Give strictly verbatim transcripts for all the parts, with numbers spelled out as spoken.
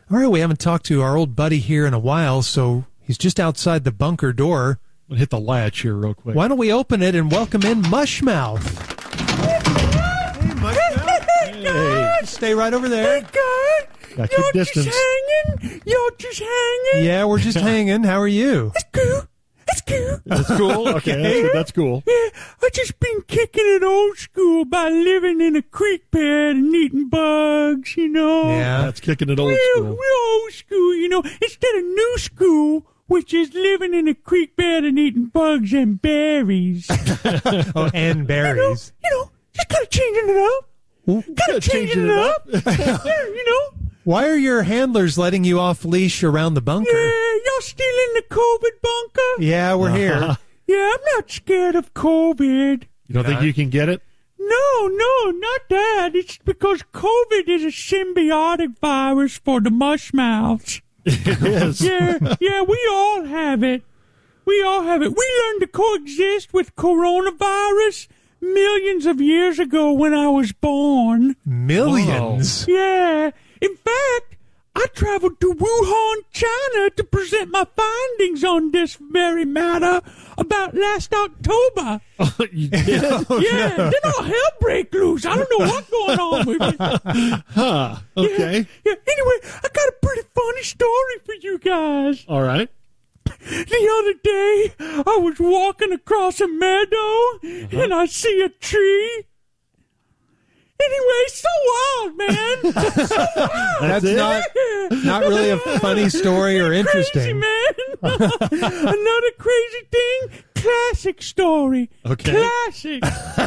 All right, we haven't talked to our old buddy here in a while, so he's just outside the bunker door. We'll hit the latch here real quick. Why don't we open it and welcome in Mushmouth? Hey, Mushmouth. Hey. Stay right over there. Hey, God. Got your Y'all distance. just hanging? Y'all just hanging? Yeah, we're just hanging. How are you? That's cool. That's cool. That's cool? Okay, that's, good. That's cool. Yeah, I just been kicking it old school by living in a creek bed and eating bugs, you know? Yeah. That's kicking it old Real, school. real old school, you know, instead of new school, which is living in a creek bed and eating bugs and berries. Oh, and berries. You know, you know just kind of changing it up. Kind of changing, changing it up. Yeah, you know. Why are your handlers letting you off leash around the bunker? Yeah, y'all still in the COVID bunker? Yeah, we're here. Uh-huh. Yeah, I'm not scared of COVID. You don't think you can get it? No, no, not that. It's because COVID is a symbiotic virus for the mushmouths. It is. Yeah, yeah, we all have it. We all have it. We learned to coexist with coronavirus millions of years ago when I was born. Millions? Yeah. In fact, I traveled to Wuhan, China to present my findings on this very matter about last October. Oh, you did? Oh, Yeah, no. then all hell break loose. I don't know what's going on with me. Huh. Okay. Yeah, yeah. Anyway, I got a pretty funny story for you guys. All right. The other day, I was walking across a meadow, uh-huh. and I see a tree. Anyway, so wild, man. So wild. That's not, not really a funny story or interesting. Crazy, man. Another crazy thing, classic story. Okay. Classic.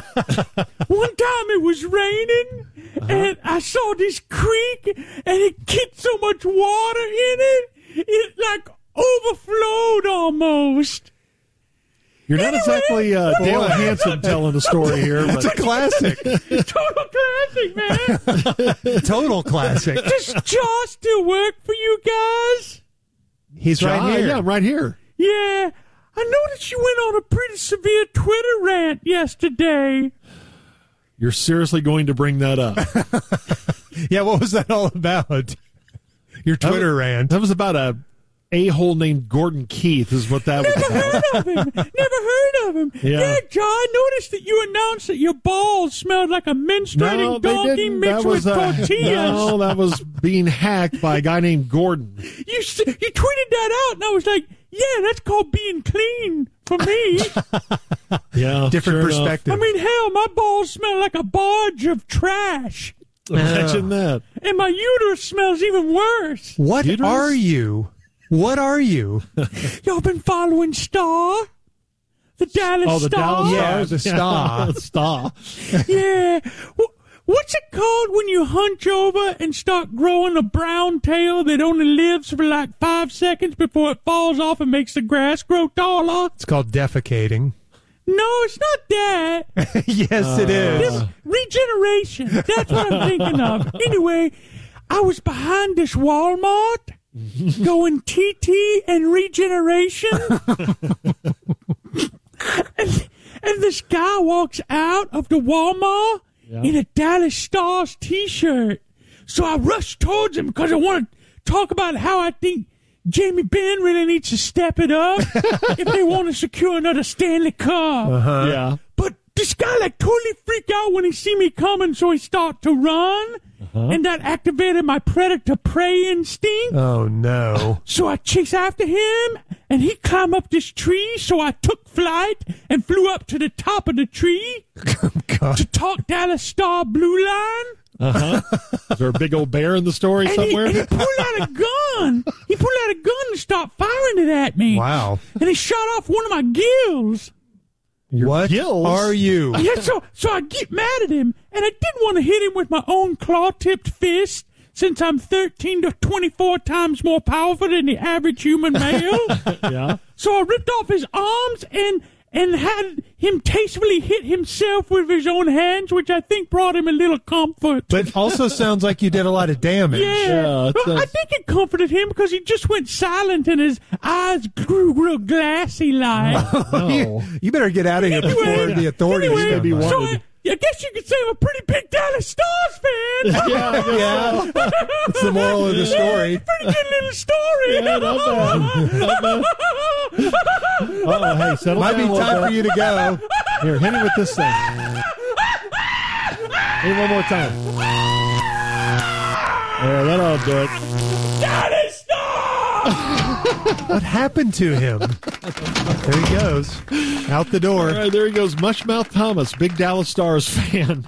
One time it was raining, uh-huh. and I saw this creek, and it kicked so much water in it, it like overflowed almost. You're not anyway, exactly uh, Dale Hansen telling the story here. But. It's a classic. Total classic, man. Total classic. Does Jaw still work for you guys? He's John, right here. Yeah, I'm right here. Yeah. I noticed you went on a pretty severe Twitter rant yesterday. You're seriously going to bring that up? Yeah, what was that all about? Your Twitter that was, rant. That was about a a-hole named Gordon Keith is what that was Never about. heard of him. Never heard of him. Yeah. yeah, John, I noticed that you announced that your balls smelled like a menstruating No, they donkey didn't. mixed That was, with uh, tortillas. No, that was being hacked by a guy named Gordon. You s- you tweeted that out, and I was like, yeah, that's called being clean for me. Yeah, Different sure perspective. I mean, hell, my balls smell like a barge of trash. enough. Imagine that. And my uterus smells even worse. What Uterus? are you? What are you? Y'all been following Star? The Dallas Oh, the Star? Dallas Yeah, Stars? the Star. the Star. Yeah. Wh- What's it called when you hunch over and start growing a brown tail that only lives for like five seconds before it falls off and makes the grass grow taller? It's called defecating. No, it's not that. Yes, it is. This regeneration. That's what I'm thinking of. Anyway, I was behind this Walmart going T T and regeneration. and, and this guy walks out of the Walmart Yeah. in a Dallas Stars t-shirt. So I rushed towards him because I want to talk about how I think Jamie Benn really needs to step it up if they want to secure another Stanley Cup. Uh-huh. Yeah. But this guy like totally freaked out when he see me coming, so he start to run, Uh-huh. and that activated my predator-prey instinct. Oh, no. So I chase after him, and he climbed up this tree, so I took flight and flew up to the top of the tree God. to talk Dallas Star Blue Line. Uh-huh. Is there a big old bear in the story And he, somewhere? and he pulled out a gun. He pulled out a gun and started firing it at me. Wow. And he shot off one of my gills. Your What gills? are you? Yeah, so so I get mad at him, and I didn't want to hit him with my own claw-tipped fist, since I'm thirteen to twenty-four times more powerful than the average human male. Yeah. So I ripped off his arms and and had him tastefully hit himself with his own hands, which I think brought him a little comfort. But also sounds like you did a lot of damage. Yeah, Yeah, it well, I does. think it comforted him because he just went silent and his eyes grew real glassy like. No. You, you better get out of here before Anyway, the authorities anyway, come by. so I, I guess you could say I'm a pretty big Dallas Stars fan. Yeah, I guess Yeah. so. That's the moral of the story. Pretty good little story. Yeah, not bad. Not bad. Uh-oh, hey, settle Might down be a little time bit. for you to go. Here, hit him with this thing. Hey, one more time. There, that ought to do it. Dallas Stars. What happened to him? There he goes. Out the door. All right, there he goes. Mushmouth Thomas, big Dallas Stars fan.